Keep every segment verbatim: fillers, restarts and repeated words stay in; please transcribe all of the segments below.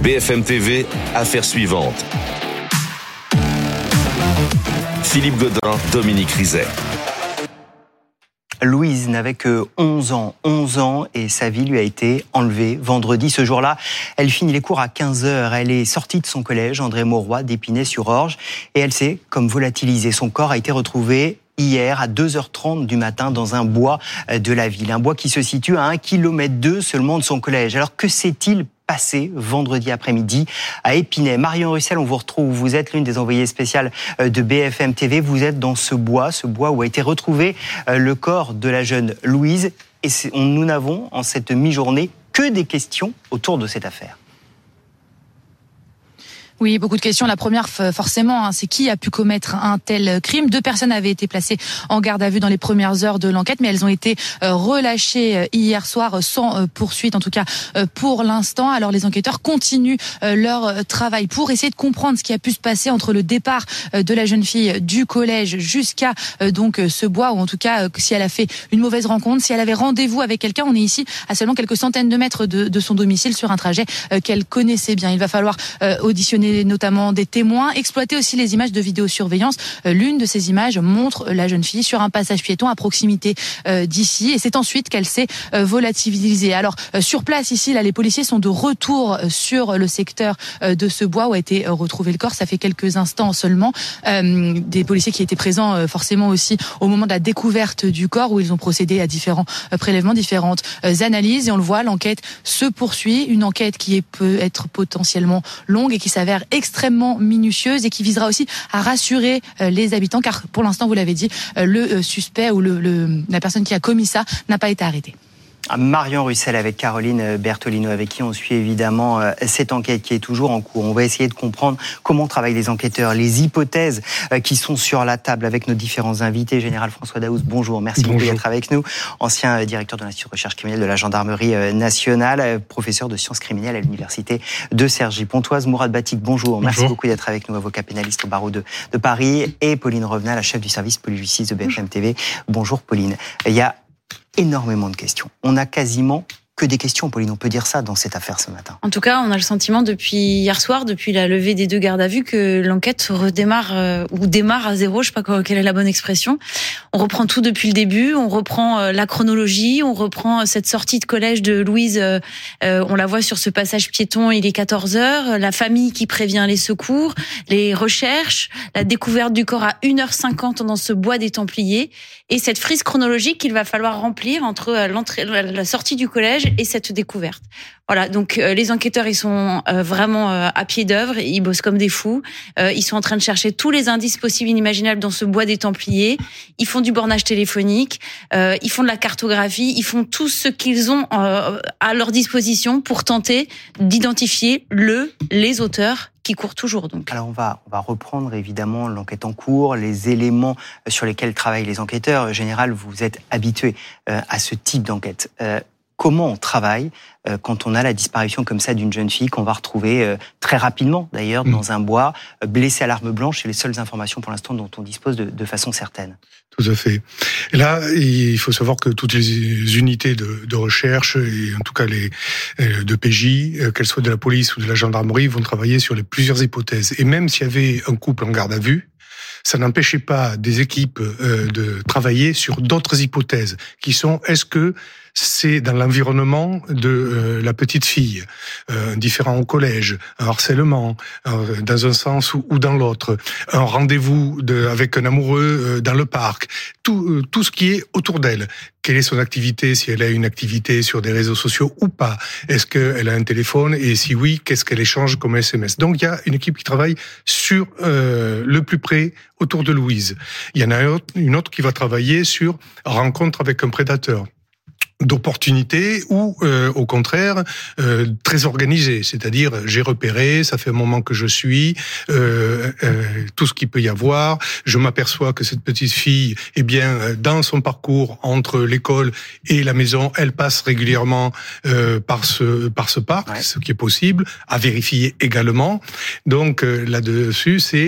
B F M T V, affaire suivante. Philippe Godin, Dominique Rizet. Louise n'avait que onze ans, onze ans et sa vie lui a été enlevée vendredi. Ce jour-là, elle finit les cours à quinze heures. Elle est sortie de son collège, André Mauroy, d'Épinay-sur-Orge, et elle s'est comme volatilisée. Son corps a été retrouvé hier à deux heures trente du matin dans un bois de la ville. Un bois qui se situe à un kilomètre deux seulement de son collège. Alors que s'est-il passé vendredi après-midi à Épinay? Marion Russell, on vous retrouve. Vous êtes l'une des envoyées spéciales de B F M T V. Vous êtes dans ce bois, ce bois où a été retrouvé le corps de la jeune Louise. Et nous n'avons, en cette mi-journée, que des questions autour de cette affaire. Oui, beaucoup de questions. La première, forcément, hein, c'est qui a pu commettre un tel crime. Deux personnes avaient été placées en garde à vue dans les premières heures de l'enquête, mais elles ont été euh, relâchées euh, hier soir sans euh, poursuite, en tout cas euh, pour l'instant. Alors les enquêteurs continuent euh, leur euh, travail pour essayer de comprendre ce qui a pu se passer entre le départ euh, de la jeune fille du collège jusqu'à euh, donc euh, ce bois, ou en tout cas euh, si elle a fait une mauvaise rencontre, si elle avait rendez-vous avec quelqu'un. On est ici à seulement quelques centaines de mètres de, de son domicile sur un trajet euh, qu'elle connaissait bien. Il va falloir euh, auditionner notamment des témoins, exploiter aussi les images de vidéosurveillance. L'une de ces images montre la jeune fille sur un passage piéton à proximité euh, d'ici, et c'est ensuite qu'elle s'est euh, volatilisée. Alors euh, sur place ici, là, les policiers sont de retour sur le secteur euh, de ce bois où a été euh, retrouvé le corps. Ça fait quelques instants seulement. Euh, des policiers qui étaient présents euh, forcément aussi au moment de la découverte du corps, où ils ont procédé à différents euh, prélèvements, différentes euh, analyses, et on le voit, l'enquête se poursuit. Une enquête qui est, peut être potentiellement longue et qui s'avère extrêmement minutieuse et qui visera aussi à rassurer euh, les habitants, car pour l'instant, vous l'avez dit, euh, le euh, suspect ou le, le, la personne qui a commis ça n'a pas été arrêtée. Marion Russell avec Caroline Bertolino, avec qui on suit évidemment cette enquête qui est toujours en cours. On va essayer de comprendre comment travaillent les enquêteurs, les hypothèses qui sont sur la table avec nos différents invités. Général François Daoust, bonjour, merci bonjour. beaucoup d'être avec nous. Ancien directeur de l'Institut de recherche criminelle de la Gendarmerie nationale, professeur de sciences criminelles à l'Université de Cergy-Pontoise. Mourad Batik, bonjour, bonjour, merci beaucoup d'être avec nous, avocat pénaliste au barreau de, de Paris. Et Pauline Revenal, la chef du service police-justice de B F M T V. Bonjour Pauline. Il y a énormément de questions. On a quasiment que des questions, Pauline, on peut dire ça dans cette affaire ce matin. En tout cas, on a le sentiment depuis hier soir, depuis la levée des deux gardes à vue, que l'enquête redémarre euh, ou démarre à zéro, je sais pas quelle est la bonne expression. On reprend tout depuis le début, on reprend euh, la chronologie, on reprend cette sortie de collège de Louise, euh, euh, on la voit sur ce passage piéton, il est quatorze heures, la famille qui prévient les secours, les recherches, la découverte du corps à une heure cinquante dans ce bois des Templiers, et cette frise chronologique qu'il va falloir remplir entre l'entrée, la sortie du collège et cette découverte. Voilà, donc euh, les enquêteurs, ils sont euh, vraiment euh, à pied d'œuvre, ils bossent comme des fous, euh, ils sont en train de chercher tous les indices possibles et inimaginables dans ce bois des Templiers, ils font du bornage téléphonique, euh, ils font de la cartographie, ils font tout ce qu'ils ont euh, à leur disposition pour tenter d'identifier le, les auteurs qui courent toujours. Donc. Alors on va, on va reprendre évidemment l'enquête en cours, les éléments sur lesquels travaillent les enquêteurs. En général, vous êtes habitué euh, à ce type d'enquête. Euh, Comment on travaille euh, quand on a la disparition comme ça d'une jeune fille qu'on va retrouver euh, très rapidement d'ailleurs mmh. dans un bois, euh, blessée à l'arme blanche? C'est les seules informations pour l'instant dont on dispose de, de façon certaine. Tout à fait. Et là, il faut savoir que toutes les unités de, de recherche, et en tout cas les de P J, qu'elles soient de la police ou de la gendarmerie, vont travailler sur les plusieurs hypothèses. Et même s'il y avait un couple en garde à vue, ça n'empêchait pas des équipes euh, de travailler sur d'autres hypothèses, qui sont, est-ce que c'est dans l'environnement de euh, la petite fille, euh, différent au collège, un harcèlement, euh, dans un sens ou, ou dans l'autre, un rendez-vous de, avec un amoureux euh, dans le parc, tout, euh, tout ce qui est autour d'elle. Quelle est son activité, si elle a une activité sur des réseaux sociaux ou pas? Est-ce qu'elle a un téléphone? Et si oui, qu'est-ce qu'elle échange comme S M S? Donc il y a une équipe qui travaille sur euh, le plus près autour de Louise. Il y en a une autre qui va travailler sur rencontre avec un prédateur d'opportunités ou euh, au contraire euh, très organisé, c'est-à-dire j'ai repéré, ça fait un moment que je suis euh, euh, tout ce qu'il peut y avoir, je m'aperçois que cette petite fille, eh bien dans son parcours entre l'école et la maison, elle passe régulièrement euh, par ce par ce parc, ouais. ce qui est possible à vérifier également. Donc euh, là-dessus, c'est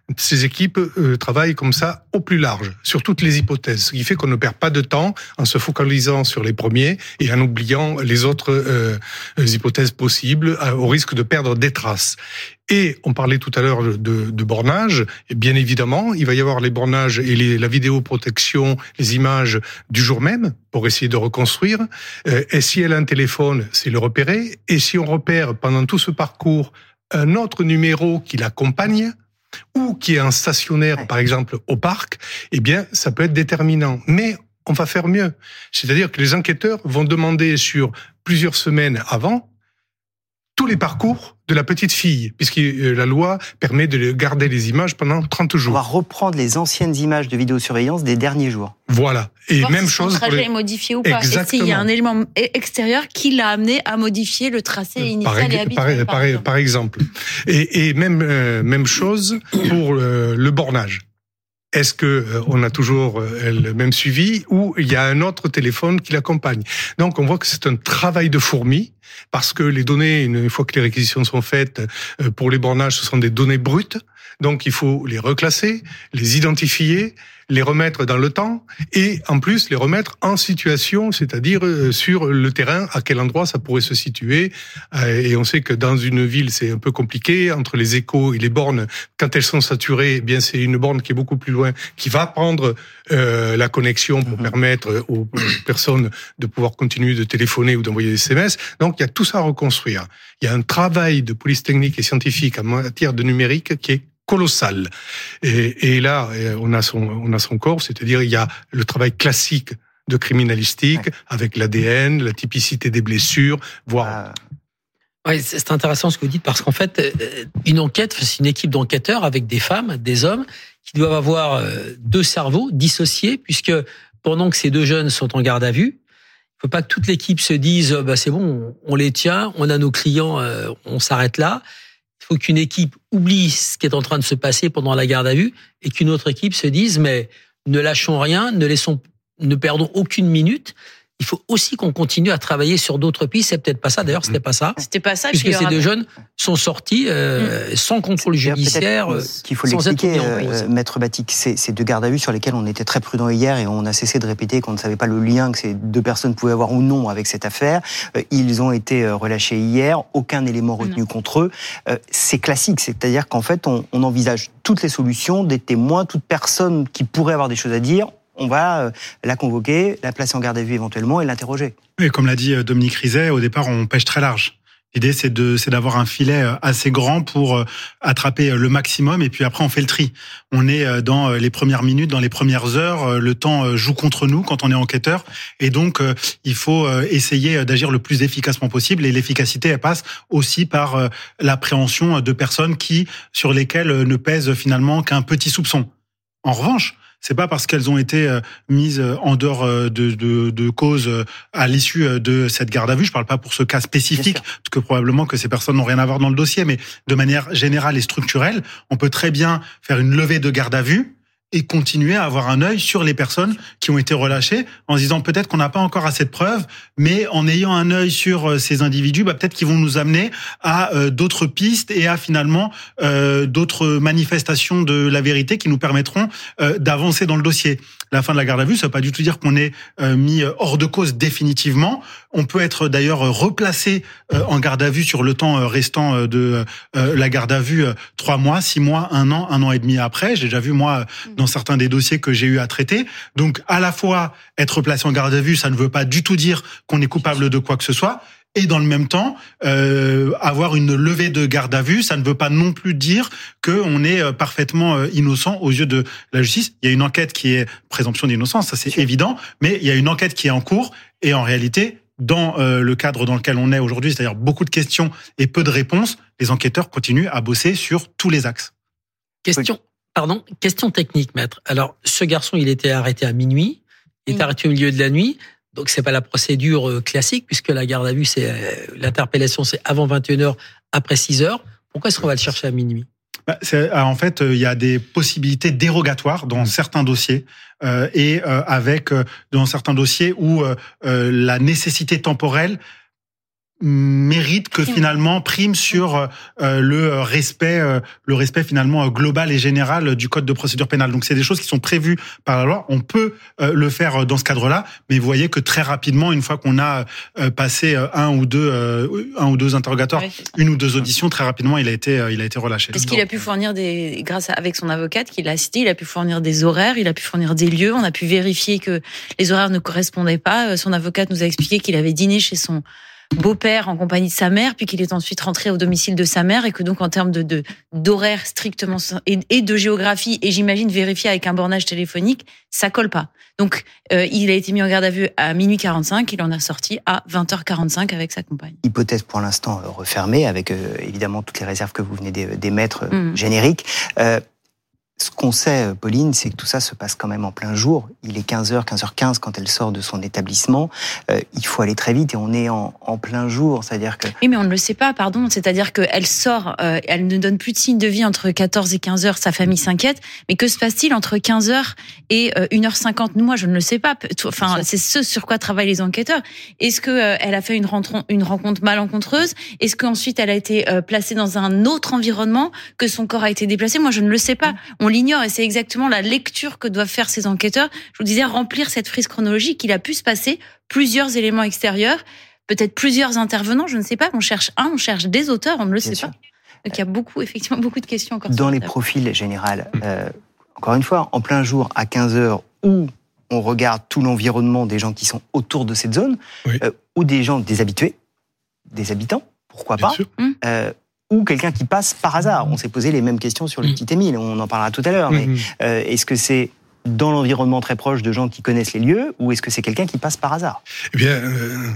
ces équipes euh, travaillent comme ça au plus large, sur toutes les hypothèses, ce qui fait qu'on ne perd pas de temps en se focalisant sur les premiers et en oubliant les autres euh, les hypothèses possibles, euh, au risque de perdre des traces. Et on parlait tout à l'heure de, de bornage, et bien évidemment, il va y avoir les bornages et les, la vidéoprotection, les images du jour même, pour essayer de reconstruire. Euh, et si elle a un téléphone, c'est le repérer. Et si on repère pendant tout ce parcours un autre numéro qui l'accompagne, ou qui est un stationnaire, par exemple, au parc, eh bien, ça peut être déterminant. Mais on va faire mieux. C'est-à-dire que les enquêteurs vont demander sur plusieurs semaines avant tous les parcours de la petite fille, puisque la loi permet de garder les images pendant trente jours. On va reprendre les anciennes images de vidéosurveillance des derniers jours. Voilà. Et voir même si chose. Le trajet pour les... est modifié ou pas. Exactement. Et s'il y a un élément extérieur qui l'a amené à modifier le tracé initial par, et habituel. Par, par, par exemple. Et, et même, euh, même chose pour le, le bornage. Est-ce que euh, on a toujours euh, le même suivi ou il y a un autre téléphone qui l'accompagne? Donc on voit que c'est un travail de fourmi parce que les données, une fois que les réquisitions sont faites euh, pour les bornages, ce sont des données brutes. Donc il faut les reclasser, les identifier, les remettre dans le temps et en plus les remettre en situation, c'est-à-dire sur le terrain, à quel endroit ça pourrait se situer. Et on sait que dans une ville, c'est un peu compliqué, entre les échos et les bornes, quand elles sont saturées, eh bien c'est une borne qui est beaucoup plus loin, qui va prendre euh, la connexion pour mmh. permettre aux personnes de pouvoir continuer de téléphoner ou d'envoyer des S M S. Donc il y a tout ça à reconstruire. Il y a un travail de police technique et scientifique en matière de numérique qui est colossal. Et, et là, on a son, on a son corps, c'est-à-dire il y a le travail classique de criminalistique ouais. avec l'A D N, la typicité des blessures, voire. Euh... Oui, c'est intéressant ce que vous dites parce qu'en fait, une enquête, c'est une équipe d'enquêteurs avec des femmes, des hommes qui doivent avoir deux cerveaux dissociés puisque pendant que ces deux jeunes sont en garde à vue, il ne faut pas que toute l'équipe se dise bah c'est bon, on les tient, on a nos clients, on s'arrête là. Il faut qu'une équipe oublie ce qui est en train de se passer pendant la garde à vue et qu'une autre équipe se dise mais ne lâchons rien, ne laissons, ne perdons aucune minute. Il faut aussi qu'on continue à travailler sur d'autres pistes. C'est peut-être pas ça. D'ailleurs, c'était pas ça. C'était pas ça. Puisque ces deux jeunes sont sortis euh, mmh. sans contrôle judiciaire. Qu'il faut l'expliquer, euh, Maître Batik, c'est ces deux gardes à vue sur lesquels on était très prudent hier et on a cessé de répéter qu'on ne savait pas le lien que ces deux personnes pouvaient avoir ou non avec cette affaire. Euh, ils ont été relâchés hier. Aucun élément retenu mmh. contre eux. Euh, c'est classique, c'est-à-dire qu'en fait, on, on envisage toutes les solutions, des témoins, toute personne qui pourrait avoir des choses à dire. On va la convoquer, la placer en garde à vue éventuellement et l'interroger. Et comme l'a dit Dominique Rizet, au départ, on pêche très large. L'idée, c'est de, c'est d'avoir un filet assez grand pour attraper le maximum et puis après, on fait le tri. On est dans les premières minutes, dans les premières heures, le temps joue contre nous quand on est enquêteur et donc, il faut essayer d'agir le plus efficacement possible et l'efficacité, elle passe aussi par l'appréhension de personnes qui, sur lesquelles ne pèse finalement qu'un petit soupçon. En revanche, c'est pas parce qu'elles ont été mises en dehors de, de, de cause à l'issue de cette garde à vue, je parle pas pour ce cas spécifique, parce que probablement que ces personnes n'ont rien à voir dans le dossier, mais de manière générale et structurelle, on peut très bien faire une levée de garde à vue et continuer à avoir un œil sur les personnes qui ont été relâchées en se disant peut-être qu'on n'a pas encore assez de preuves, mais en ayant un œil sur ces individus, bah, peut-être qu'ils vont nous amener à euh, d'autres pistes et à finalement euh, d'autres manifestations de la vérité qui nous permettront euh, d'avancer dans le dossier. La fin de la garde à vue, ça ne veut pas du tout dire qu'on est euh, mis hors de cause définitivement. On peut être d'ailleurs replacé euh, en garde à vue sur le temps restant de euh, la garde à vue, euh, trois mois, six mois, un an, un an et demi après. J'ai déjà vu, moi, dans certains des dossiers que j'ai eu à traiter. Donc, à la fois, être placé en garde à vue, ça ne veut pas du tout dire qu'on est coupable de quoi que ce soit. Et dans le même temps, euh, avoir une levée de garde à vue, ça ne veut pas non plus dire qu'on est parfaitement innocent aux yeux de la justice. Il y a une enquête qui est présomption d'innocence, ça c'est évident, mais il y a une enquête qui est en cours et en réalité, dans euh, le cadre dans lequel on est aujourd'hui, c'est-à-dire beaucoup de questions et peu de réponses, les enquêteurs continuent à bosser sur tous les axes. Question, pardon, question technique, maître. Alors, ce garçon, il était arrêté à minuit, il est arrêté au milieu de la nuit. Donc, c'est pas la procédure classique, puisque la garde à vue, c'est, l'interpellation, c'est avant vingt et une heures, après six heures. Pourquoi est-ce qu'on va le chercher à minuit? Bah, c'est, en fait, il y a des possibilités dérogatoires dans certains dossiers euh, et euh, avec euh, dans certains dossiers où euh, la nécessité temporelle mérite que Prime. finalement prime sur euh, le respect euh, le respect finalement global et général du code de procédure pénale. Donc c'est des choses qui sont prévues par la loi, on peut euh, le faire dans ce cadre-là, mais vous voyez que très rapidement, une fois qu'on a euh, passé un ou deux euh, un ou deux interrogatoires, Oui, une ou deux auditions, très rapidement il a été euh, il a été relâché. Est-ce qu'il a pu fournir des, grâce à, avec son avocate qui l'a cité, il a pu fournir des horaires, il a pu fournir des lieux, on a pu vérifier que les horaires ne correspondaient pas. Son avocate nous a expliqué qu'il avait dîné chez son beau-père en compagnie de sa mère, puis qu'il est ensuite rentré au domicile de sa mère, et que donc en termes de, de d'horaire strictement et, et de géographie, et j'imagine vérifier avec un bornage téléphonique, ça colle pas. Donc euh, il a été mis en garde à vue à minuit quarante-cinq, il en a sorti à vingt heures quarante-cinq avec sa compagne. Hypothèse pour l'instant euh, refermée, avec euh, évidemment toutes les réserves que vous venez d'émettre, euh, Mmh. génériques. Euh, Ce qu'on sait, Pauline, c'est que tout ça se passe quand même en plein jour. Il est quinze heures, quinze heures quinze quand elle sort de son établissement. Euh, il faut aller très vite et on est en, en plein jour. C'est-à-dire que... Oui, mais on ne le sait pas, pardon. C'est-à-dire qu'elle sort, euh, elle ne donne plus de signe de vie entre quatorze et quinze heures, sa famille s'inquiète. Mais que se passe-t-il entre quinze heures et euh, une heure cinquante? Moi, je ne le sais pas. Enfin, c'est ce sur quoi travaillent les enquêteurs. Est-ce que euh, elle a fait une rencontre, une rencontre malencontreuse? Est-ce qu'ensuite elle a été euh, placée dans un autre environnement, que son corps a été déplacé? Moi, je ne le sais pas. On l'ignore et c'est exactement la lecture que doivent faire ces enquêteurs. Je vous disais, remplir cette frise chronologique. Il a pu se passer plusieurs éléments extérieurs, peut-être plusieurs intervenants, je ne sais pas. On cherche un, on cherche des auteurs, on ne le Bien sait sûr. pas. Donc il y a beaucoup, effectivement, beaucoup de questions encore. Dans sur les la table. profils généraux, euh, encore une fois, en plein jour, à quinze heures, où on regarde tout l'environnement des gens qui sont autour de cette zone, Oui. euh, ou des gens, des habitués, des habitants, pourquoi Bien pas, sûr. euh, ou quelqu'un qui passe par hasard. On s'est posé les mêmes questions sur le Mm. petit Émile, on en parlera tout à l'heure, mais Mhm. euh, est-ce que c'est dans l'environnement très proche de gens qui connaissent les lieux, ou est-ce que c'est quelqu'un qui passe par hasard? Eh bien, euh,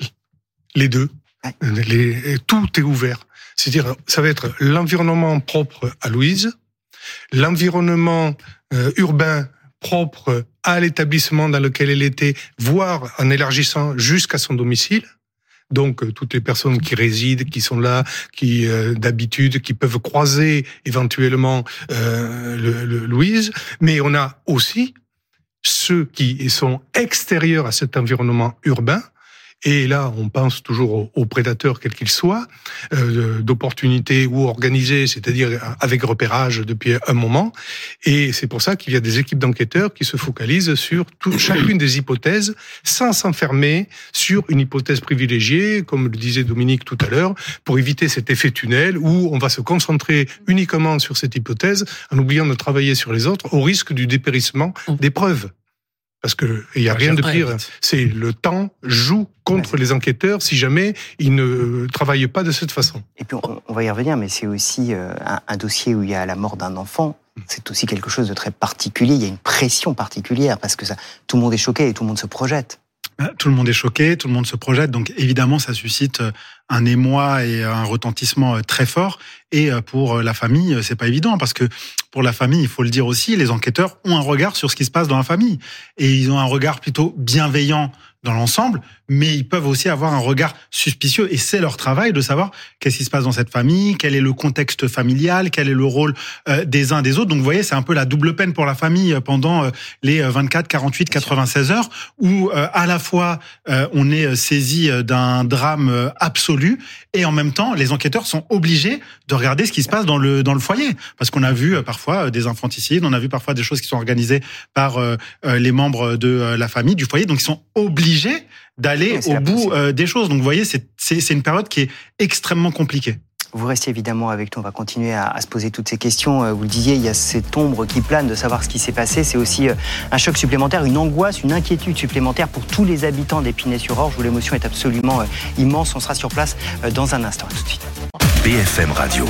les deux. Ouais. Les, tout est ouvert. C'est-à-dire, ça va être l'environnement propre à Louise, l'environnement euh, urbain propre à l'établissement dans lequel elle était, voire en élargissant jusqu'à son domicile. Donc, euh, toutes les personnes qui résident, qui sont là, qui euh, d'habitude, qui peuvent croiser éventuellement euh, le, le Louise. Mais on a aussi ceux qui sont extérieurs à cet environnement urbain. Et là, on pense toujours aux, aux prédateurs, quels qu'ils soient, euh, d'opportunités ou organisés, c'est-à-dire avec repérage depuis un moment. Et c'est pour ça qu'il y a des équipes d'enquêteurs qui se focalisent sur tout, chacune des hypothèses, sans s'enfermer sur une hypothèse privilégiée, comme le disait Dominique tout à l'heure, pour éviter cet effet tunnel où on va se concentrer uniquement sur cette hypothèse en oubliant de travailler sur les autres, au risque du dépérissement des preuves. Parce que il y a rien de pire. C'est le temps joue contre les enquêteurs si jamais ils ne travaillent pas de cette façon. Et puis on, on va y revenir, mais c'est aussi euh, un, un dossier où il y a la mort d'un enfant. C'est aussi quelque chose de très particulier. Il y a une pression particulière parce que ça, tout le monde est choqué et tout le monde se projette. Tout le monde est choqué, tout le monde se projette, donc évidemment ça suscite un émoi et un retentissement très fort. Et pour la famille, c'est pas évident parce que pour la famille, il faut le dire aussi, les enquêteurs ont un regard sur ce qui se passe dans la famille et ils ont un regard plutôt bienveillant dans l'ensemble, mais ils peuvent aussi avoir un regard suspicieux et c'est leur travail de savoir qu'est-ce qui se passe dans cette famille, quel est le contexte familial, quel est le rôle des uns des autres. Donc vous voyez, c'est un peu la double peine pour la famille pendant les vingt-quatre, quarante-huit, quatre-vingt-seize heures où à la fois on est saisi d'un drame absolu et en même temps les enquêteurs sont obligés de regarder ce qui se passe dans le dans le foyer parce qu'on a vu parfois des infanticides, on a vu parfois des choses qui sont organisées par les membres de la famille, du foyer, donc ils sont obligés d'aller Ouais, c'est au bout possible. euh, des choses. Donc vous voyez, c'est, c'est, c'est une période qui est extrêmement compliquée. Vous restez évidemment avec nous, on va continuer à, à se poser toutes ces questions. Euh, Vous le disiez, il y a cette ombre qui plane de savoir ce qui s'est passé. C'est aussi euh, un choc supplémentaire, une angoisse, une inquiétude supplémentaire pour tous les habitants d'Épinay-sur-Orge où l'émotion est absolument euh, immense. On sera sur place euh, dans un instant. À tout de suite. B F M Radio.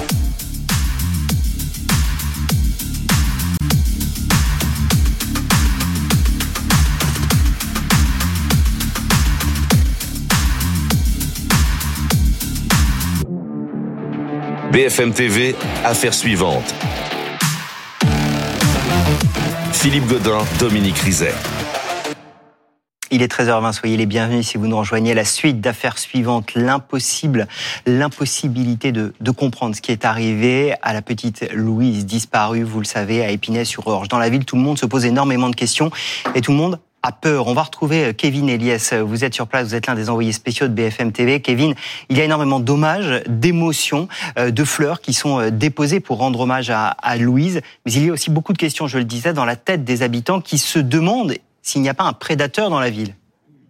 B F M T V, affaire suivante. Philippe Godin, Dominique Rizet. Il est treize heures vingt, soyez les bienvenus si vous nous rejoignez. La suite d'affaires suivantes, l'impossible, l'impossibilité de, de comprendre ce qui est arrivé à la petite Louise disparue, vous le savez, à Épinay-sur-Orge. Dans la ville, tout le monde se pose énormément de questions et tout le monde a peur. On va retrouver Kevin Eliès. Vous êtes sur place, vous êtes l'un des envoyés spéciaux de B F M T V. Kevin, il y a énormément d'hommages, d'émotions, de fleurs qui sont déposées pour rendre hommage à, à Louise. Mais il y a aussi beaucoup de questions, je le disais, dans la tête des habitants qui se demandent s'il n'y a pas un prédateur dans la ville.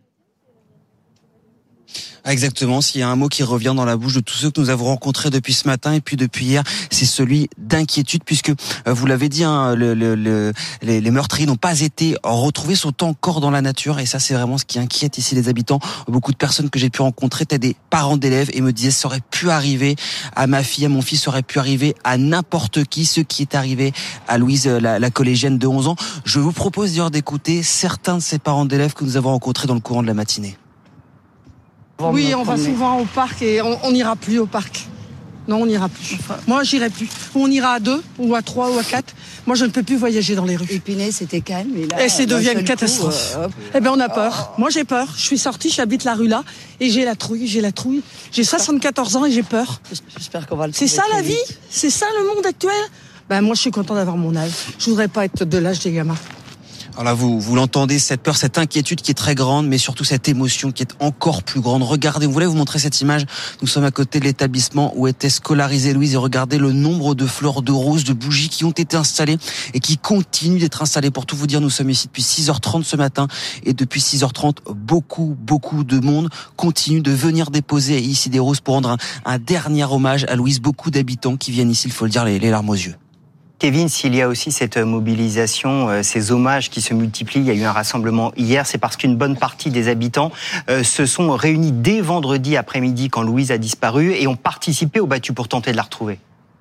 Exactement, s'il y a un mot qui revient dans la bouche de tous ceux que nous avons rencontrés depuis ce matin et puis depuis hier, c'est celui d'inquiétude, puisque euh, vous l'avez dit, hein, le, le, le, les, les meurtriers n'ont pas été retrouvés, sont encore dans la nature, et ça c'est vraiment ce qui inquiète ici les habitants. Beaucoup de personnes que j'ai pu rencontrer étaient des parents d'élèves et me disaient ça aurait pu arriver à ma fille, à mon fils, ça aurait pu arriver à n'importe qui, ce qui est arrivé à Louise, la, la collégienne de onze ans. Je vous propose d'ailleurs d'écouter certains de ces parents d'élèves que nous avons rencontrés dans le courant de la matinée. Oui, on va souvent au parc et on n'ira plus au parc. Non, on n'ira plus. Moi, j'irai plus. On ira à deux, ou à trois, ou à quatre. Moi, je ne peux plus voyager dans les rues. Épinay, c'était calme. Et, là, et c'est devient une catastrophe. Coup, euh, eh bien, on a peur. Moi, j'ai peur. Je suis sortie, j'habite la rue là, et j'ai la trouille, j'ai la trouille. J'ai soixante-quatorze ans et j'ai peur. J'espère qu'on va le C'est ça la vie? C'est ça le monde actuel? Ben, moi, je suis content d'avoir mon âge. Je voudrais pas être de l'âge des gamins. Alors là, vous, vous l'entendez, cette peur, cette inquiétude qui est très grande, mais surtout cette émotion qui est encore plus grande. Regardez, vous voulez vous montrer cette image. Nous sommes à côté de l'établissement où était scolarisée Louise et regardez le nombre de fleurs de roses, de bougies qui ont été installées et qui continuent d'être installées. Pour tout vous dire, nous sommes ici depuis six heures trente ce matin et depuis six heures trente, beaucoup, beaucoup de monde continue de venir déposer ici des roses pour rendre un, un dernier hommage à Louise. Beaucoup d'habitants qui viennent ici, il faut le dire, les, les larmes aux yeux. Kevin, s'il y a aussi cette mobilisation, ces hommages qui se multiplient, il y a eu un rassemblement hier, c'est parce qu'une bonne partie des habitants se sont réunis dès vendredi après-midi quand Louise a disparu et ont participé aux battues pour tenter de la retrouver.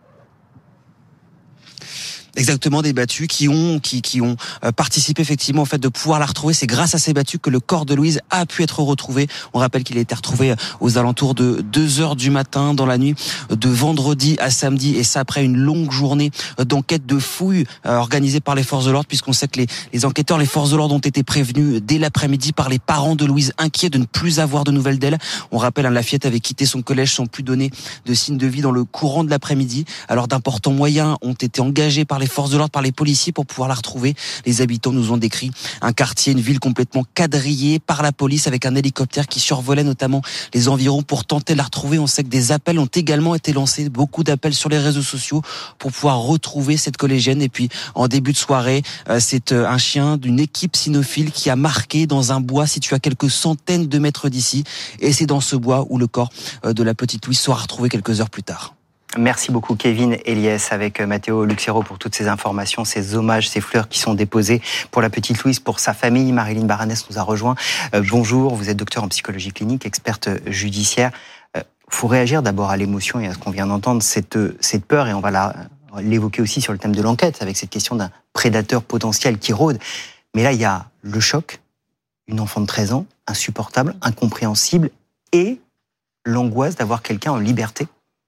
Exactement, des battues qui ont qui qui ont participé effectivement au fait de pouvoir la retrouver. C'est grâce à ces battues que le corps de Louise a pu être retrouvé. On rappelle qu'il a été retrouvé aux alentours de deux heures du matin dans la nuit de vendredi à samedi, et ça après une longue journée d'enquête, de fouilles organisée par les forces de l'ordre, puisqu'on sait que les, les enquêteurs, les forces de l'ordre ont été prévenus dès l'après-midi par les parents de Louise, inquiets de ne plus avoir de nouvelles d'elle. On rappelle, hein, la fillette avait quitté son collège sans plus donner de signes de vie dans le courant de l'après-midi. Alors d'importants moyens ont été engagés par les forces de l'ordre, par les policiers pour pouvoir la retrouver. Les habitants nous ont décrit un quartier, une ville complètement quadrillée par la police avec un hélicoptère qui survolait notamment les environs pour tenter de la retrouver. On sait que des appels ont également été lancés, beaucoup d'appels sur les réseaux sociaux pour pouvoir retrouver cette collégienne. Et puis en début de soirée, c'est un chien d'une équipe cynophile qui a marqué dans un bois situé à quelques centaines de mètres d'ici. Et c'est dans ce bois où le corps de la petite Louise sera retrouvé quelques heures plus tard. Merci beaucoup Kevin Eliès avec Matteo Luxero pour toutes ces informations, ces hommages, ces fleurs qui sont déposées pour la petite Louise, pour sa famille. Marilyn Baranès nous a rejoint. Euh, bonjour, vous êtes docteur en psychologie clinique, experte judiciaire. Il euh, faut réagir d'abord à l'émotion et à ce qu'on vient d'entendre, cette, cette peur, et on va la, l'évoquer aussi sur le thème de l'enquête avec cette question d'un prédateur potentiel qui rôde. Mais là, il y a le choc, une enfant de treize ans, insupportable, incompréhensible, et l'angoisse d'avoir quelqu'un en liberté.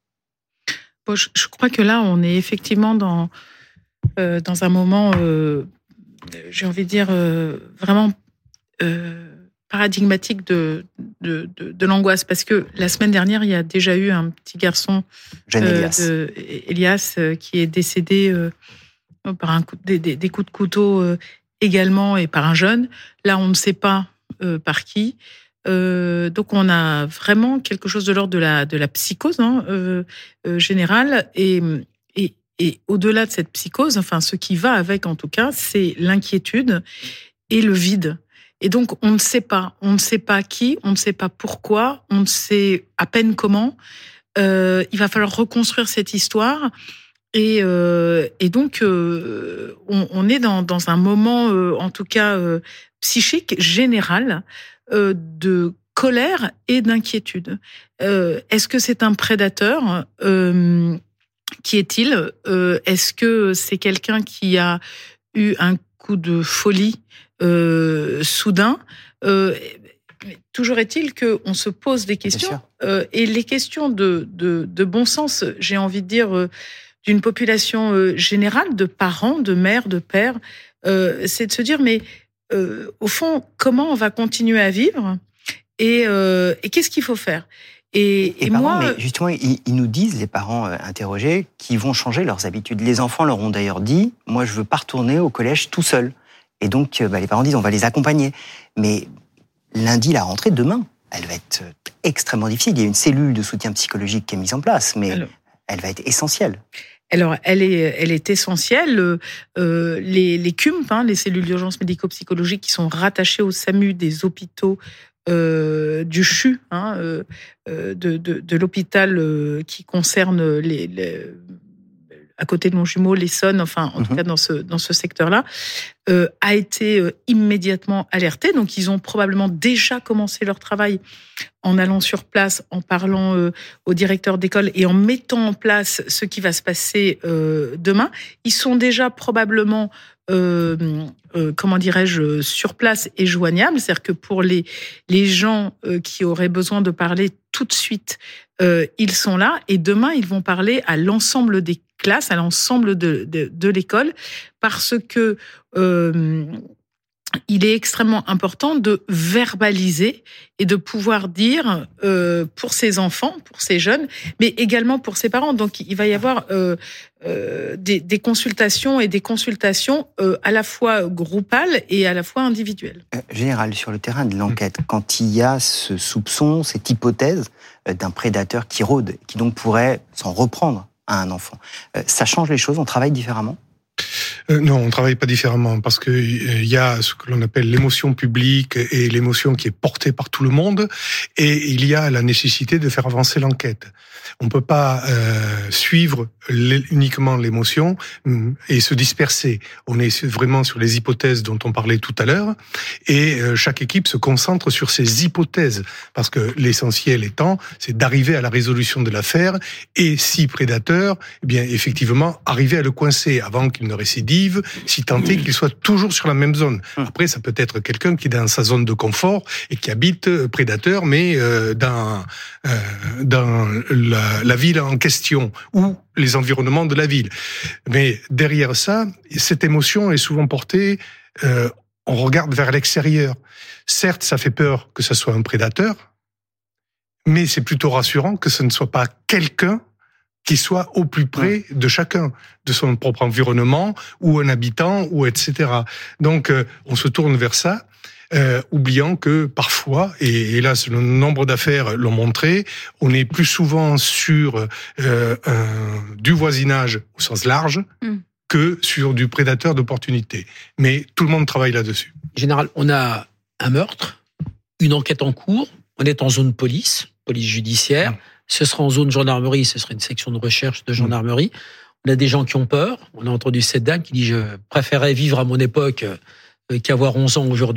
Bon, je, je crois que là, on est effectivement dans, euh, dans un moment, euh, j'ai envie de dire, euh, vraiment euh, paradigmatique de, de, de, de l'angoisse. Parce que la semaine dernière, il y a déjà eu un petit garçon, Jeune euh, Elias, de, Elias euh, qui est décédé euh, par un coup, des, des, des coups de couteau euh, également, et par un jeune. Là, on ne sait pas euh, par qui. Euh, donc on a vraiment quelque chose de l'ordre de la de la psychose hein, euh, euh, générale, et, et et au-delà de cette psychose, enfin ce qui va avec en tout cas, c'est l'inquiétude et le vide. Et donc on ne sait pas, on ne sait pas qui, on ne sait pas pourquoi, on ne sait à peine comment. Euh, il va falloir reconstruire cette histoire. Et, euh, et donc, euh, on, on est dans, dans un moment, euh, en tout cas, euh, psychique général, euh, de colère et d'inquiétude. Euh, est-ce que c'est un prédateur ? euh, Qui est-il ? euh, Est-ce que c'est quelqu'un qui a eu un coup de folie euh, soudain ? euh, Toujours est-il qu'on se pose des questions. Euh, et les questions de, de, de bon sens, j'ai envie de dire... Euh, d'une population euh, générale, de parents, de mères, de pères, euh, c'est de se dire, mais euh, au fond, comment on va continuer à vivre et, euh, et qu'est-ce qu'il faut faire ? Et, et, et parents, moi, mais justement, ils, ils nous disent, les parents euh, interrogés, qu'ils vont changer leurs habitudes. Les enfants leur ont d'ailleurs dit, moi, je veux pas retourner au collège tout seul. Et donc, bah, les parents disent, on va les accompagner. Mais lundi, la rentrée, demain, elle va être extrêmement difficile. Il y a une cellule de soutien psychologique qui est mise en place, mais alors, elle va être essentielle. Alors, elle est, elle est essentielle. Euh, les, les C U M P, hein, les cellules d'urgence médico-psychologique, qui sont rattachées au SAMU des hôpitaux euh, du C H U, hein, euh, de, de, de l'hôpital euh, qui concerne les, les à côté de mon jumeau, l'Essonne, enfin, en mmh. tout cas dans ce, dans ce secteur-là, euh, a été euh, immédiatement alerté. Donc, ils ont probablement déjà commencé leur travail en allant sur place, en parlant euh, au directeur d'école et en mettant en place ce qui va se passer euh, demain. Ils sont déjà probablement, euh, euh, comment dirais-je, sur place et joignables. C'est-à-dire que pour les, les gens euh, qui auraient besoin de parler tout de suite, euh, ils sont là. Et demain, ils vont parler à l'ensemble des classes, à l'ensemble de, de, de l'école, parce que euh, il est extrêmement important de verbaliser et de pouvoir dire euh, pour ces enfants, pour ces jeunes, mais également pour ces parents. Donc, il va y avoir euh, euh, des, des consultations et des consultations euh, à la fois groupales et à la fois individuelles. Euh, Général, sur le terrain de l'enquête, quand il y a ce soupçon, cette hypothèse d'un prédateur qui rôde, qui donc pourrait s'en reprendre à un enfant, ça change les choses, on travaille différemment ? Euh, non, on ne travaille pas différemment parce que il y a ce que l'on appelle l'émotion publique et l'émotion qui est portée par tout le monde, et il y a la nécessité de faire avancer l'enquête. On peut pas euh, suivre uniquement l'émotion et se disperser. On est vraiment sur les hypothèses dont on parlait tout à l'heure, et euh, chaque équipe se concentre sur ces hypothèses parce que l'essentiel étant, c'est d'arriver à la résolution de l'affaire, et si prédateur, eh bien effectivement arriver à le coincer avant qu'il ne récidive, si tant est qu'il soit toujours sur la même zone. Après, ça peut être quelqu'un qui est dans sa zone de confort et qui habite prédateur, mais euh, dans euh, dans la, la ville en question ou les environnements de la ville. Mais derrière ça, cette émotion est souvent portée. Euh, on regarde vers l'extérieur. Certes, ça fait peur que ce soit un prédateur, mais c'est plutôt rassurant que ce ne soit pas quelqu'un qui soit au plus près de chacun, de son propre environnement, ou un habitant, ou et cetera. Donc, euh, on se tourne vers ça, euh, oubliant que parfois, et hélas, le nombre d'affaires l'ont montré, on est plus souvent sur euh, un, du voisinage au sens large mm. que sur du prédateur d'opportunité. Mais tout le monde travaille là-dessus. Général, on a un meurtre, une enquête en cours, on est en zone police, police judiciaire, mm. Ce sera en zone gendarmerie, ce sera une section de recherche de gendarmerie. On a des gens qui ont peur. On a entendu cette dame qui dit « je préférais vivre à mon époque qu'avoir onze ans aujourd'hui ».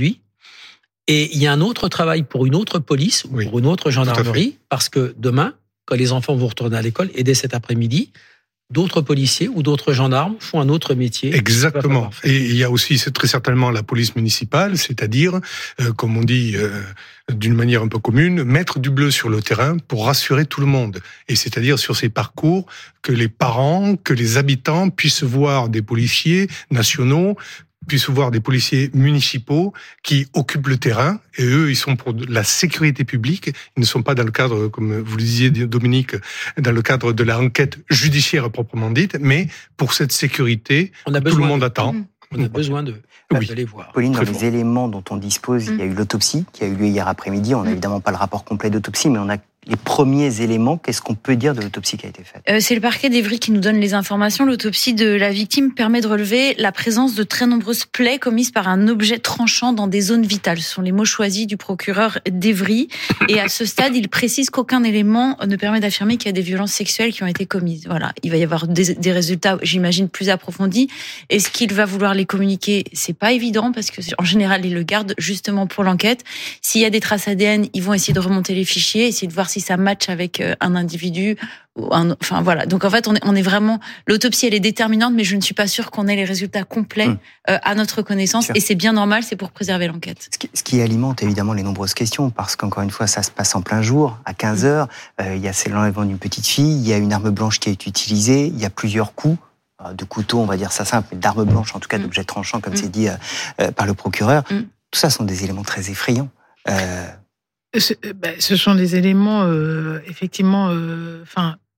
Et il y a un autre travail pour une autre police ou oui, pour une autre gendarmerie, parce que demain, quand les enfants vont retourner à l'école, et dès cet après-midi, d'autres policiers ou d'autres gendarmes font un autre métier. Exactement. Et il y a aussi c'est très certainement la police municipale, c'est-à-dire, euh, comme on dit euh, d'une manière un peu commune, mettre du bleu sur le terrain pour rassurer tout le monde. Et c'est-à-dire sur ces parcours, que les parents, que les habitants puissent voir des policiers nationaux, puissent voir des policiers municipaux qui occupent le terrain, et eux, ils sont pour la sécurité publique. Ils ne sont pas dans le cadre, comme vous le disiez, Dominique, dans le cadre de l'enquête judiciaire proprement dite, mais pour cette sécurité, on a tout le monde de... attend. On a besoin de oui. d'aller voir. Pauline, dans Très les fort. éléments dont on dispose, il y a eu l'autopsie qui a eu lieu hier après-midi. On n'a évidemment pas le rapport complet d'autopsie, mais on a les premiers éléments. Qu'est-ce qu'on peut dire de l'autopsie qui a été faite ? euh, C'est le parquet d'Évry qui nous donne les informations. L'autopsie de la victime permet de relever la présence de très nombreuses plaies commises par un objet tranchant dans des zones vitales. Ce sont les mots choisis du procureur d'Évry. Et à ce stade, il précise qu'aucun élément ne permet d'affirmer qu'il y a des violences sexuelles qui ont été commises. Voilà, il va y avoir des, des résultats, j'imagine, plus approfondis. Est-ce qu'il va vouloir les communiquer ? C'est pas évident parce que en général, il le garde justement pour l'enquête. S'il y a des traces A D N, ils vont essayer de remonter les fichiers, essayer de voir si ça match avec un individu. Un, enfin voilà. Donc en fait, on est, on est vraiment. L'autopsie, elle est déterminante, mais je ne suis pas sûre qu'on ait les résultats complets mmh. euh, à notre connaissance. Sûr. Et c'est bien normal, c'est pour préserver l'enquête. Ce qui, ce qui alimente évidemment les nombreuses questions, parce qu'encore une fois, ça se passe en plein jour, à quinze heures. Euh, il y a l'enlèvement d'une petite fille, il y a une arme blanche qui est utilisée, il y a plusieurs coups. De couteau, on va dire ça simple, mais d'armes blanches, en tout cas mmh. d'objets tranchants, comme mmh. c'est dit euh, euh, par le procureur. Mmh. Tout ça sont des éléments très effrayants. Euh... Ce, ben, ce sont des éléments, euh, effectivement, enfin,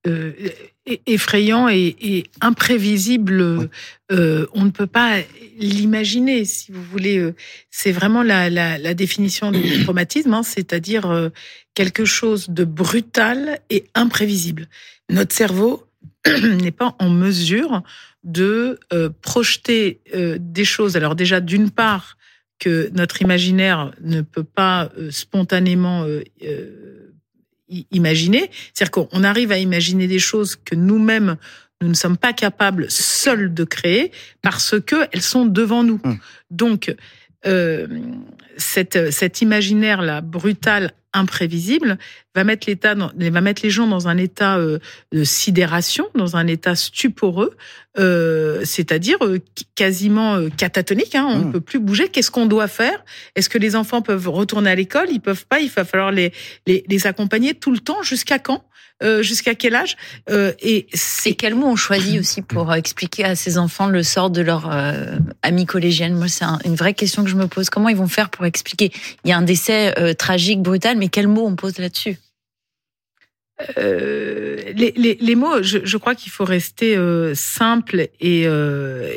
euh, effrayant et, et imprévisible. Oui. Euh, on ne peut pas l'imaginer, si vous voulez. C'est vraiment la, la, la définition du traumatisme, hein, c'est-à-dire euh, quelque chose de brutal et imprévisible. Notre cerveau n'est pas en mesure de euh, projeter euh, des choses. Alors déjà, d'une part, que notre imaginaire ne peut pas euh, spontanément euh, euh, imaginer. C'est-à-dire qu'on arrive à imaginer des choses que nous-mêmes, nous ne sommes pas capables seuls de créer parce qu'elles sont devant nous. Mmh. Donc, euh, cette, cet imaginaire-là, brutal, imprévisible, va mettre l'état, dans, va mettre les gens dans un état euh, de sidération, dans un état stuporeux, euh, c'est-à-dire euh, quasiment euh, catatonique. Hein, on ne mmh. peut plus bouger. Qu'est-ce qu'on doit faire ? Est-ce que les enfants peuvent retourner à l'école ? Ils peuvent pas. Il va falloir les les, les accompagner tout le temps. Jusqu'à quand ? Euh, jusqu'à quel âge ? euh, Et c'est et quels mots on choisit aussi pour expliquer à ces enfants le sort de leur euh, amie collégienne ? Moi, c'est un, une vraie question que je me pose. Comment ils vont faire pour expliquer ? Il y a un décès euh, tragique, brutal, mais quels mots on pose là-dessus ? Euh, les, les, les mots, je, je crois qu'il faut rester euh, simple et, euh,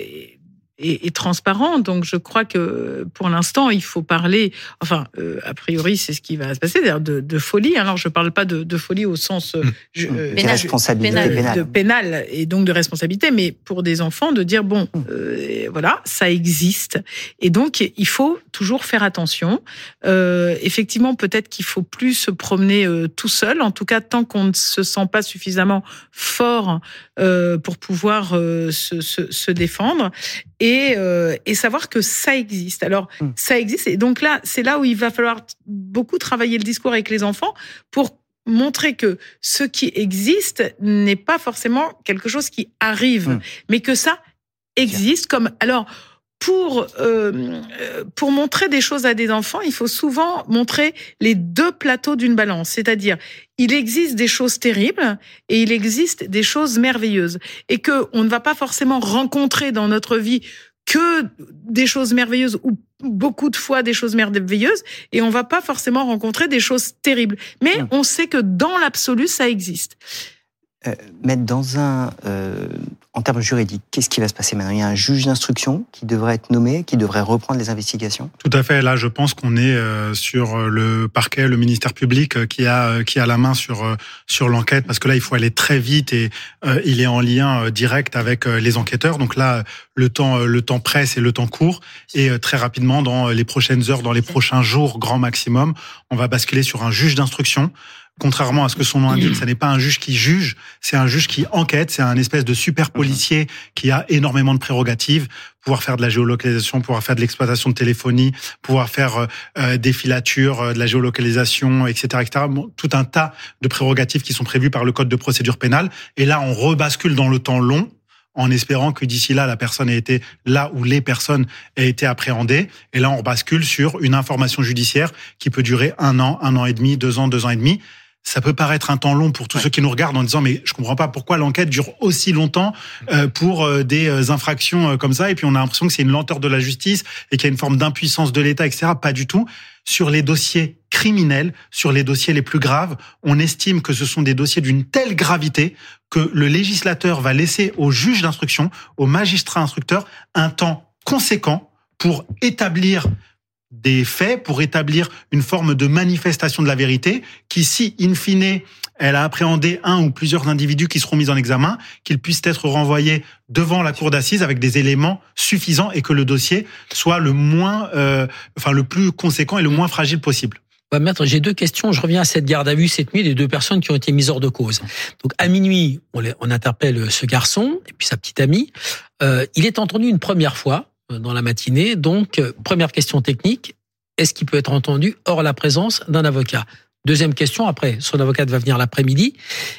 et, et transparent. Donc, je crois que pour l'instant, il faut parler. Enfin, euh, a priori, c'est ce qui va se passer, d'ailleurs, de, de folie. Alors, je parle pas de, de folie au sens euh, je, euh, pénal, responsabilité pénal, pénale. de pénal et donc de responsabilité, mais pour des enfants, de dire bon, euh, voilà, ça existe, et donc il faut toujours faire attention. Euh, effectivement, peut-être qu'il faut plus se promener euh, tout seul. En tout cas, tant qu'on ne se sent pas suffisamment fort euh, pour pouvoir euh, se, se, se défendre. Et, euh, et savoir que ça existe. Alors, mmh. ça existe. Et donc là, c'est là où il va falloir beaucoup travailler le discours avec les enfants pour montrer que ce qui existe n'est pas forcément quelque chose qui arrive, mmh. mais que ça existe. Comme alors, pour euh, pour montrer des choses à des enfants, il faut souvent montrer les deux plateaux d'une balance. C'est-à-dire, il existe des choses terribles et il existe des choses merveilleuses. Et que on ne va pas forcément rencontrer dans notre vie que des choses merveilleuses ou beaucoup de fois des choses merveilleuses, et on va pas forcément rencontrer des choses terribles. Mais on sait que dans l'absolu, ça existe. Euh, mettre dans un, euh, en termes juridiques, qu'est-ce qui va se passer maintenant ? Il y a un juge d'instruction qui devrait être nommé, qui devrait reprendre les investigations ? Tout à fait. Là, je pense qu'on est euh, sur le parquet, le ministère public euh, qui a euh, qui a la main sur euh, sur l'enquête, parce que là, il faut aller très vite et euh, il est en lien euh, direct avec euh, les enquêteurs. Donc là, le temps euh, le temps presse et le temps court, et euh, très rapidement, dans les prochaines heures, dans les prochains jours, grand maximum, on va basculer sur un juge d'instruction. Contrairement à ce que son nom indique, ça n'est pas un juge qui juge, c'est un juge qui enquête, c'est un espèce de super policier qui a énormément de prérogatives, pouvoir faire de la géolocalisation, pouvoir faire de l'exploitation de téléphonie, pouvoir faire euh, des filatures, euh, de la géolocalisation, et cetera, et cetera. Bon, tout un tas de prérogatives qui sont prévues par le Code de procédure pénale. Et là, on rebascule dans le temps long, en espérant que d'ici là, la personne ait été là où les personnes aient été appréhendées. Et là, on bascule sur une information judiciaire qui peut durer un an, un an et demi, deux ans, deux ans et demi. Ça peut paraître un temps long pour tous ouais. ceux qui nous regardent en disant mais je comprends pas pourquoi l'enquête dure aussi longtemps euh, pour euh, des infractions euh, comme ça, et puis on a l'impression que c'est une lenteur de la justice et qu'il y a une forme d'impuissance de l'État, et cetera. Pas du tout. Sur les dossiers criminels, sur les dossiers les plus graves, on estime que ce sont des dossiers d'une telle gravité que le législateur va laisser au juge d'instruction, au magistrat instructeur, un temps conséquent pour établir des faits, pour établir une forme de manifestation de la vérité qui, si, in fine, elle a appréhendé un ou plusieurs individus qui seront mis en examen, qu'ils puissent être renvoyés devant la cour d'assises avec des éléments suffisants et que le dossier soit le moins, euh, enfin, le plus conséquent et le moins fragile possible. Ouais, maître, j'ai deux questions. Je reviens à cette garde à vue cette nuit des deux personnes qui ont été mises hors de cause. Donc, à minuit, on, les, on interpelle ce garçon et puis sa petite amie. Euh, il est entendu une première fois dans la matinée. Donc, première question technique, est-ce qu'il peut être entendu hors la présence d'un avocat ? Deuxième question, après, son avocat va venir l'après-midi,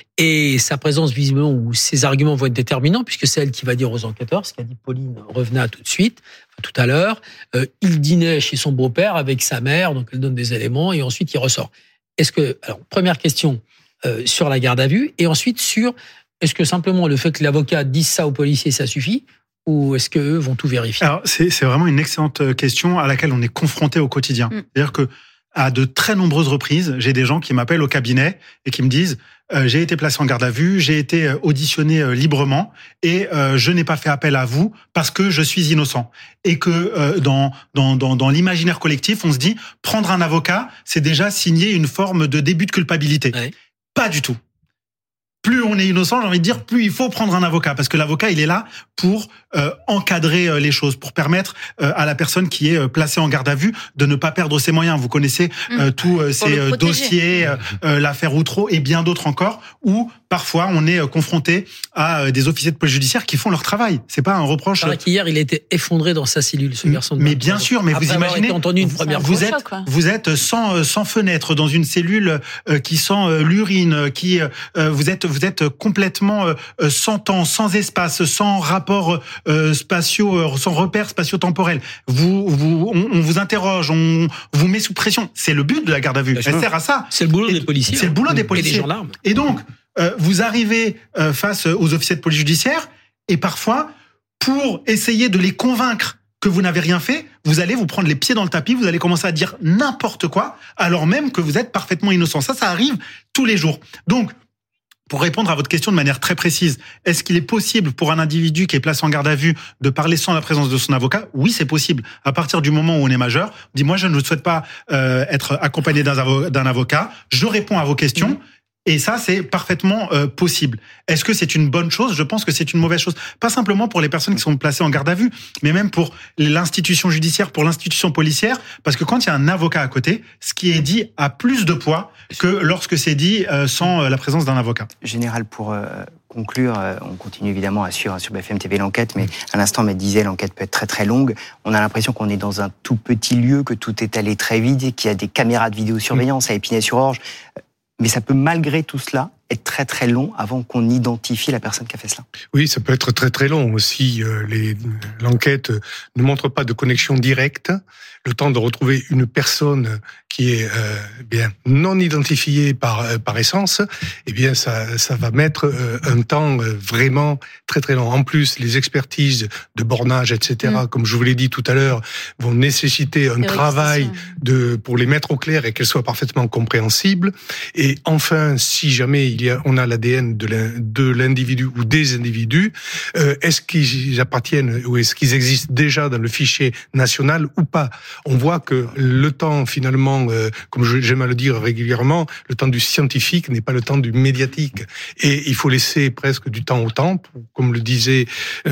et sa présence, visiblement, ou ses arguments vont être déterminants, puisque c'est elle qui va dire aux enquêteurs, ce qu'a dit Pauline Revenat tout de suite, enfin, tout à l'heure, euh, il dînait chez son beau-père avec sa mère, donc elle donne des éléments, et ensuite il ressort. Est-ce que, alors, première question euh, sur la garde à vue, et ensuite sur, est-ce que simplement le fait que l'avocat dise ça aux policiers, ça suffit ? Ou est-ce qu'eux vont tout vérifier ? Alors, c'est, c'est vraiment une excellente question à laquelle on est confronté au quotidien. Mm. C'est-à-dire que à de très nombreuses reprises, j'ai des gens qui m'appellent au cabinet et qui me disent euh, j'ai été placé en garde à vue, j'ai été auditionné euh, librement et euh, je n'ai pas fait appel à vous parce que je suis innocent. Et que euh, dans, dans dans dans l'imaginaire collectif, on se dit prendre un avocat, c'est déjà signer une forme de début de culpabilité. Ouais. Pas du tout. Plus on est innocent, j'ai envie de dire, plus il faut prendre un avocat, parce que l'avocat, il est là pour euh, encadrer euh, les choses, pour permettre euh, à la personne qui est euh, placée en garde à vue de ne pas perdre ses moyens. Vous connaissez euh, mmh. tous euh, ces euh, dossiers, euh, euh, l'affaire Outreau et bien d'autres encore, où parfois on est euh, confronté à euh, des officiers de police judiciaire qui font leur travail. C'est pas un reproche. Alors qu'hier, il a été effondré dans sa cellule, ce garçon de Mais bien sûr, mais Après vous imaginez, entendu une première vous fois. êtes, vous êtes sans sans fenêtre dans une cellule euh, qui sent euh, l'urine, qui euh, vous êtes vous êtes complètement euh, sans temps, sans espace, sans rapport euh, spatio, euh, sans repères spatio-temporels. Vous, vous, on, on vous interroge, on vous met sous pression. C'est le but de la garde à vue. Elle sert à ça. C'est le boulot des policiers. C'est le boulot des policiers. Et des gendarmes. Et donc, euh, vous arrivez euh, face aux officiers de police judiciaire et parfois, pour essayer de les convaincre que vous n'avez rien fait, vous allez vous prendre les pieds dans le tapis, vous allez commencer à dire n'importe quoi, alors même que vous êtes parfaitement innocent. Ça, ça arrive tous les jours. Donc, pour répondre à votre question de manière très précise, est-ce qu'il est possible pour un individu qui est placé en garde à vue de parler sans la présence de son avocat ? Oui, c'est possible. À partir du moment où on est majeur, on dit moi je ne souhaite pas euh, être accompagné d'un, avo- d'un avocat, je réponds à vos questions. Mmh. Et ça, c'est parfaitement euh, possible. Est-ce que c'est une bonne chose ? Je pense que c'est une mauvaise chose. Pas simplement pour les personnes qui sont placées en garde à vue, mais même pour l'institution judiciaire, pour l'institution policière. Parce que quand il y a un avocat à côté, ce qui est dit a plus de poids que lorsque c'est dit euh, sans euh, la présence d'un avocat. Général, pour euh, conclure, euh, on continue évidemment à suivre sur B F M T V l'enquête, mais à l'instant, Maître disait, l'enquête peut être très très longue. On a l'impression qu'on est dans un tout petit lieu, que tout est allé très vite, et qu'il y a des caméras de vidéosurveillance à Épinay-sur-Orge. Mais ça peut malgré tout cela être très très long avant qu'on identifie la personne qui a fait cela. Oui, ça peut être très très long aussi. Euh, les, l'enquête ne montre pas de connexion directe. Le temps de retrouver une personne qui est euh, bien non identifiée par euh, par essence, eh bien ça ça va mettre euh, un temps euh, vraiment très très long. En plus, les expertises de bornage, et cetera, mmh. comme je vous l'ai dit tout à l'heure, vont nécessiter un travail de pour les mettre au clair et qu'elles soient parfaitement compréhensibles. Et enfin, si jamais il y a on a l'A D N de, l'in, de l'individu ou des individus, euh, est-ce qu'ils appartiennent ou est-ce qu'ils existent déjà dans le fichier national ou pas ? On voit que le temps, finalement, euh, comme j'aime à le dire régulièrement, le temps du scientifique n'est pas le temps du médiatique. Et il faut laisser presque du temps au temps, pour, comme le disait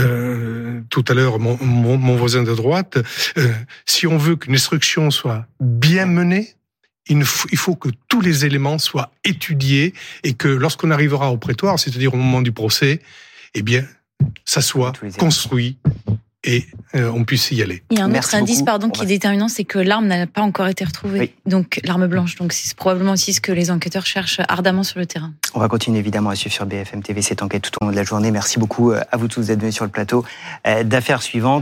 euh, tout à l'heure mon, mon, mon voisin de droite. Euh, si on veut qu'une instruction soit bien menée, il faut, il faut que tous les éléments soient étudiés et que lorsqu'on arrivera au prétoire, c'est-à-dire au moment du procès, eh bien, ça soit construit et euh, on puisse y aller. Il y a un Merci autre indice pardon, qui est déterminant, c'est que l'arme n'a pas encore été retrouvée. Oui. Donc l'arme blanche. Donc c'est probablement aussi ce que les enquêteurs cherchent ardemment sur le terrain. On va continuer évidemment à suivre sur B F M T V cette enquête tout au long de la journée. Merci beaucoup à vous tous d'être venus sur le plateau d'affaires suivantes.